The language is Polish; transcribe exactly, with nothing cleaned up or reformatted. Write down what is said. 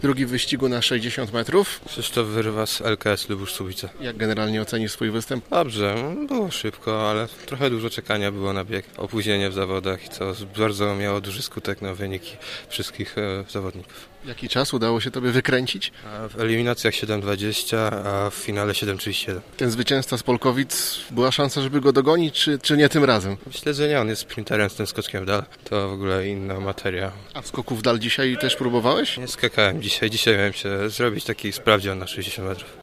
Drugi w wyścigu na sześćdziesiąt metrów. Krzysztof Wyrwa z L K S Lubusz-Słubice. Jak generalnie ocenisz swój występ? Dobrze, było szybko, ale trochę dużo czekania było na bieg. Opóźnienie w zawodach, co bardzo miało duży skutek na wyniki wszystkich e, zawodników. Jaki czas udało się tobie wykręcić? A w eliminacjach siedem dwadzieścia, a w finale siedem trzydzieści siedem. Ten zwycięzca z Polkowic, była szansa, żeby go dogonić, czy, czy nie tym razem? Myślę, że nie, on jest sprinterem z tym skoczkiem w dal. To w ogóle inna materia. A w skoku w dal dzisiaj też próbowałeś? Nie skakałem dzisiaj, dzisiaj miałem się zrobić taki sprawdzian na sześćdziesiąt metrów.